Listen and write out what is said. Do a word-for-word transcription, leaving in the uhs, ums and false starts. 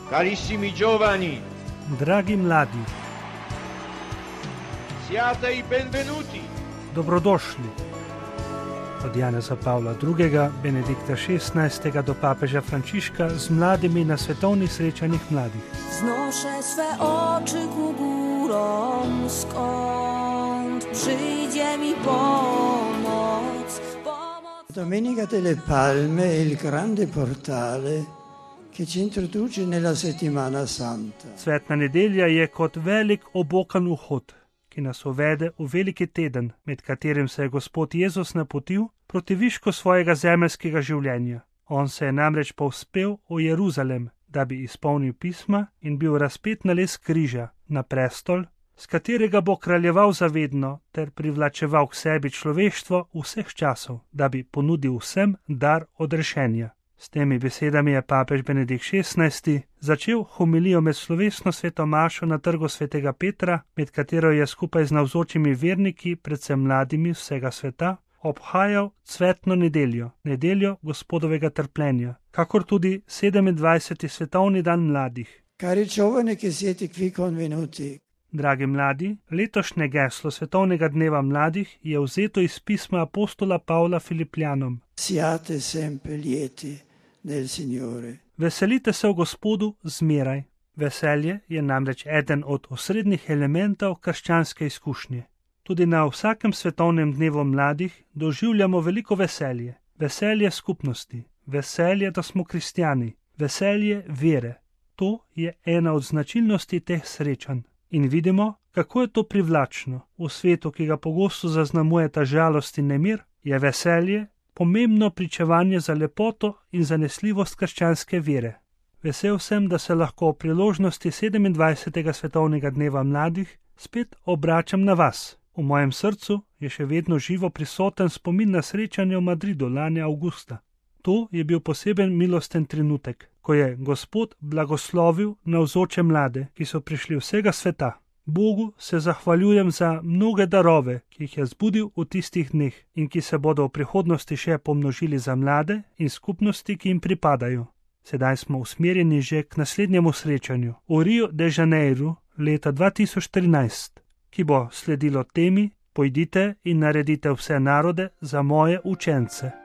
Carissimi giovani, dragi mladi, siate i benvenuti. dobrodošli. Od Janeza Pavla drugega, Benedikta šestnajstega do papeža Frančiška z mladimi na svetovnih srečanjih mladih. Wznoszę swe oczy ku górom, skąd przyjdzie mi pomoc. pomoc. Domenica delle Palme è il grande portale che ci introduce nella settimana santa. Svetna nedelja je kot velik obokan vhod, ki nas uvede v veliki teden, med katerim se je Gospod Jezus napotil proti višku svojega zemeljskega življenja. On se je namreč povzpel v Jeruzalem, da bi izpolnil pisma in bil razpet na les križa, na prestol, s katerega bo kraljeval zavedno ter privlačeval k sebi človeštvo vseh časov, da bi ponudil vsem dar odrešenja. S temi besedami je papež Benedikt šestnajsti začel homilijo med slovesno sveto mašo na trgu svetega Petra, med katero je skupaj z navzočimi verniki, predvsem mladimi vsega sveta, obhajal cvetno nedeljo, nedeljo Gospodovega trpljenja, kakor tudi sedemindvajseti svetovni dan mladih. Cari giovani che siete qui convenuti, Dragi mladi, letošnje geslo svetovnega dneva mladih je vzeto iz pisma apostola Pavla Filipljanom. siate sempre lieti nel Signore. Veselite se v Gospodu zmeraj. Veselje je namreč eden od osrednjih elementov krščanske izkušnje. Tudi na vsakem svetovnem dnevu mladih doživljamo veliko veselje. Veselje skupnosti, veselje, da smo kristjani, veselje vere. To je ena od značilnosti teh srečanj. In vidimo, kako je to privlačno. V svetu, ki ga pogosto zaznamuje ta žalost in nemir, je veselje pomembno pričevanje za lepoto in zanesljivost krščanske vere. Vesel sem, da se lahko o priložnosti sedemindvajsetega svetovnega dneva mladih spet obračam na vas. V mojem srcu je še vedno živo prisoten spomin na srečanje v Madridu lani avgusta. To je bil poseben milosten trenutek, ko je Gospod blagoslovil navzoče mlade, ki so prišli vsega sveta. Bogu se zahvaljujem za mnoge darove, ki jih je zbudil v tistih dneh in ki se bodo v prihodnosti še pomnožili za mlade in skupnosti, ki jim pripadajo. Sedaj smo usmerjeni že k naslednjemu srečanju v Rio de Janeiro leta dva tisoč trinajst, ki bo sledilo temi: Pojdite in naredite vse narode za moje učence.